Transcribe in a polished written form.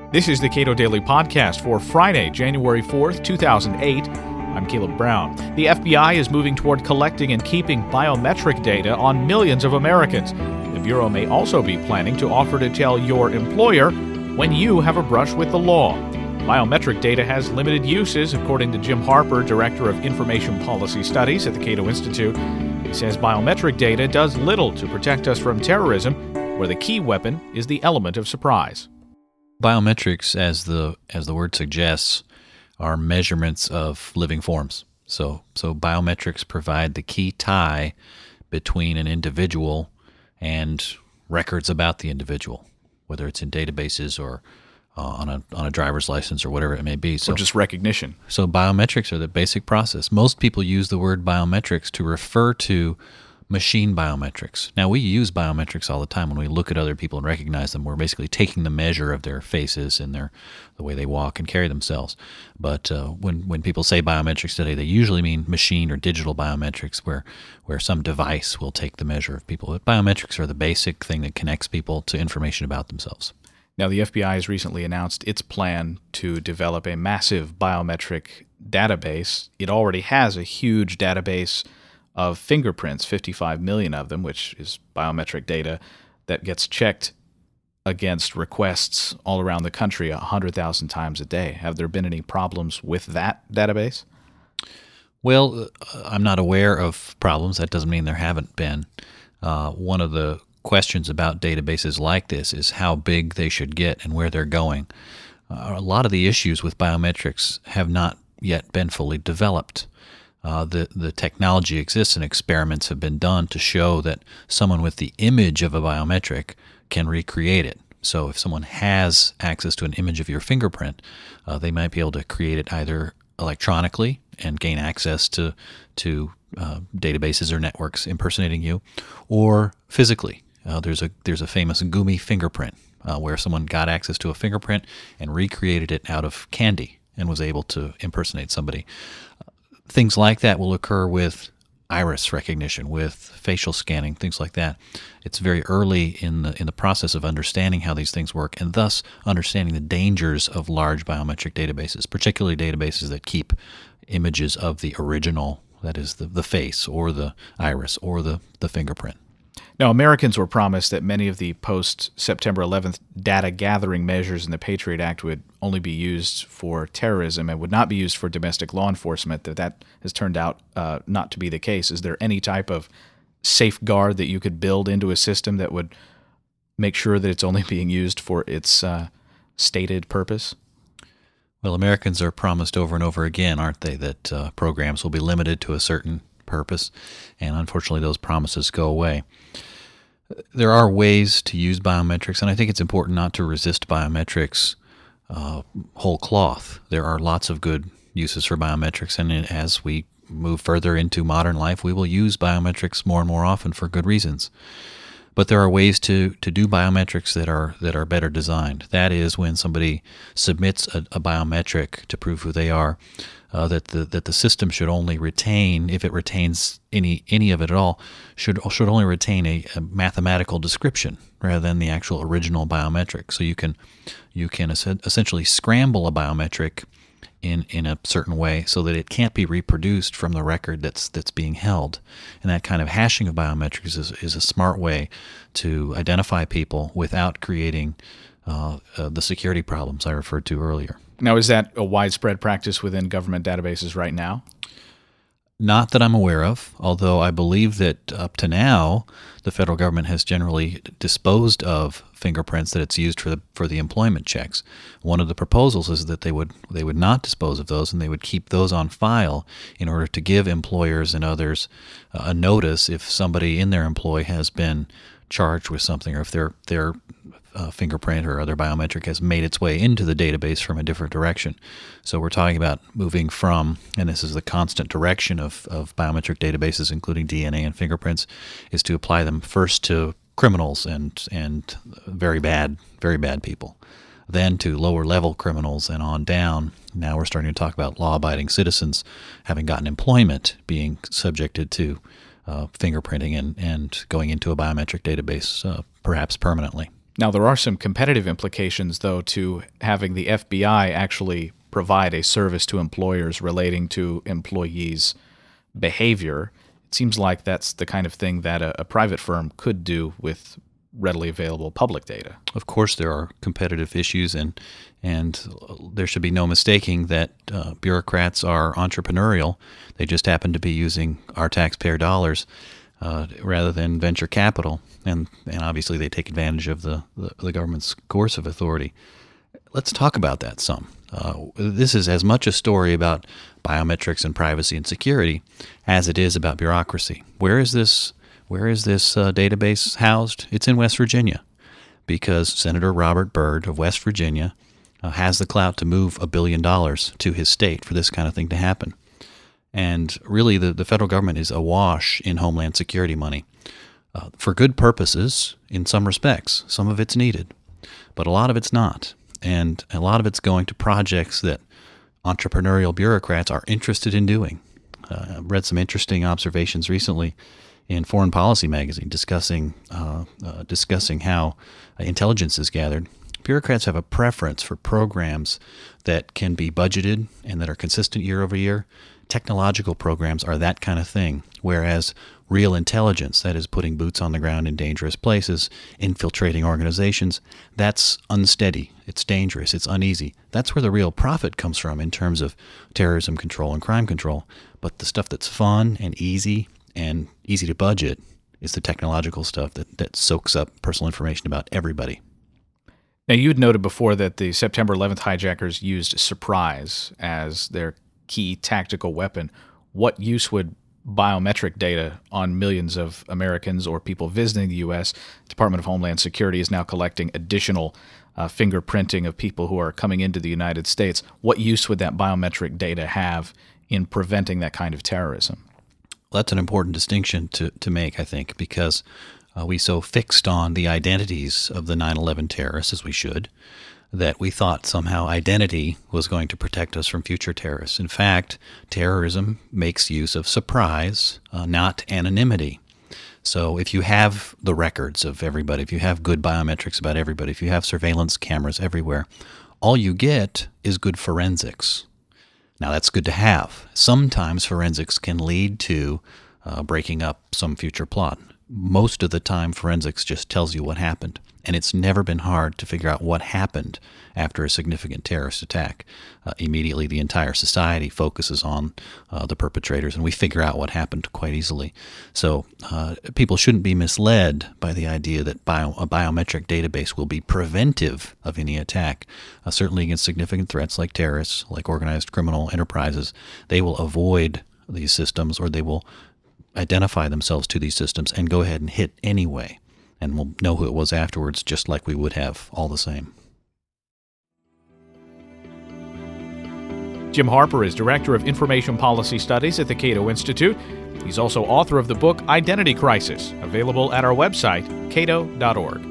This is the Cato Daily Podcast for Friday, January 4th, 2008. I'm Caleb Brown. The FBI is moving toward collecting and keeping biometric data on millions of Americans. The Bureau may also be planning to offer to tell your employer when you have a brush with the law. Biometric data has limited uses, according to Jim Harper, Director of Information Policy Studies at the Cato Institute. He says biometric data does little to protect us from terrorism, where the key weapon is the element of surprise. Biometrics, as the word suggests, are measurements of living forms. So biometrics provide the key tie between an individual and records about the individual, whether it's in databases or on a driver's license or whatever it may be. Or just recognition. So biometrics are the basic process. Most people use the word biometrics to refer to machine biometrics. Now, we use biometrics all the time. When we look at other people and recognize them, we're basically taking the measure of their faces and the way they walk and carry themselves. But when people say biometrics today, they usually mean machine or digital biometrics, where some device will take the measure of people. But biometrics are the basic thing that connects people to information about themselves. Now, the FBI has recently announced its plan to develop a massive biometric database. It already has a huge database of fingerprints, 55 million of them, which is biometric data that gets checked against requests all around the country 100,000 times a day. Have there been any problems with that database? Well, I'm not aware of problems. That doesn't mean there haven't been. One of the questions about databases like this is how big they should get and where they're going. A lot of the issues with biometrics have not yet been fully developed. The technology exists and experiments have been done to show that someone with the image of a biometric can recreate it. So if someone has access to an image of your fingerprint, they might be able to create it either electronically and gain access to databases or networks impersonating you, or physically. There's a famous Gumi fingerprint where someone got access to a fingerprint and recreated it out of candy and was able to impersonate somebody. Things like that will occur with iris recognition, with facial scanning, things like that. It's very early in the process of understanding how these things work, and thus understanding the dangers of large biometric databases, particularly databases that keep images of the original, that is the face or the iris or the fingerprint. Now, Americans were promised that many of the post-September 11th data gathering measures in the Patriot Act would only be used for terrorism and would not be used for domestic law enforcement. That has turned out not to be the case. Is there any type of safeguard that you could build into a system that would make sure that it's only being used for its stated purpose? Well, Americans are promised over and over again, aren't they, that programs will be limited to a certain purpose, and unfortunately those promises go away. There are ways to use biometrics, and I think it's important not to resist biometrics whole cloth. There are lots of good uses for biometrics, and as we move further into modern life, we will use biometrics more and more often for good reasons. But there are ways to do biometrics that are better designed. That is, when somebody submits a biometric to prove who they are, that the system should only retain, if it retains any of it at all, should only retain a mathematical description rather than the actual original biometric. So you can essentially scramble a biometric in a certain way so that it can't be reproduced from the record that's being held. And that kind of hashing of biometrics is a smart way to identify people without creating the security problems I referred to earlier. Now, is that a widespread practice within government databases right now? Not that I'm aware of, although I believe that up to now, the federal government has generally disposed of fingerprints that it's used for the employment checks. One of the proposals is that they would not dispose of those, and they would keep those on file in order to give employers and others a notice if somebody in their employ has been charged with something, or if their fingerprint or other biometric has made its way into the database from a different direction. So we're talking about moving from, and this is the constant direction of biometric databases, including DNA and fingerprints, is to apply them first to criminals and very bad people, then to lower level criminals and on down. Now we're starting to talk about law-abiding citizens having gotten employment, being subjected to fingerprinting and going into a biometric database, perhaps permanently. Now, there are some competitive implications, though, to having the FBI actually provide a service to employers relating to employees' behavior. It seems like that's the kind of thing that a private firm could do with readily available public data. Of course, there are competitive issues, and there should be no mistaking that bureaucrats are entrepreneurial. They just happen to be using our taxpayer dollars rather than venture capital, and obviously they take advantage of the government's coercive authority. Let's talk about that some. This is as much a story about biometrics and privacy and security as it is about bureaucracy. Where is this database housed? It's in West Virginia, because Senator Robert Byrd of West Virginia has the clout to move $1 billion to his state for this kind of thing to happen. And really, the federal government is awash in homeland security money for good purposes in some respects. Some of it's needed, but a lot of it's not. And a lot of it's going to projects that entrepreneurial bureaucrats are interested in doing. I read some interesting observations recently in Foreign Policy magazine discussing how intelligence is gathered. Bureaucrats have a preference for programs that can be budgeted and that are consistent year over year. Technological programs are that kind of thing, whereas real intelligence, that is putting boots on the ground in dangerous places, infiltrating organizations, that's unsteady, it's dangerous, it's uneasy. That's where the real profit comes from in terms of terrorism control and crime control. But the stuff that's fun and easy to budget is the technological stuff that soaks up personal information about everybody. Now, you had noted before that the September 11th hijackers used surprise as their key tactical weapon. What use would biometric data on millions of Americans or people visiting the U.S.? Department of Homeland Security is now collecting additional fingerprinting of people who are coming into the United States. What use would that biometric data have in preventing that kind of terrorism? Well, that's an important distinction to make, I think, because we so fixed on the identities of the 9/11 terrorists, as we should, that we thought somehow identity was going to protect us from future terrorists. In fact, terrorism makes use of surprise, not anonymity. So if you have the records of everybody, if you have good biometrics about everybody, if you have surveillance cameras everywhere, all you get is good forensics. Now, that's good to have. Sometimes forensics can lead to breaking up some future plot. Most of the time, forensics just tells you what happened. And it's never been hard to figure out what happened after a significant terrorist attack. Immediately, the entire society focuses on the perpetrators, and we figure out what happened quite easily. So people shouldn't be misled by the idea that a biometric database will be preventive of any attack. Certainly against significant threats like terrorists, like organized criminal enterprises, they will avoid these systems, or they will identify themselves to these systems and go ahead and hit anyway. And we'll know who it was afterwards, just like we would have all the same. Jim Harper is Director of Information Policy Studies at the Cato Institute. He's also author of the book Identity Crisis, available at our website, cato.org.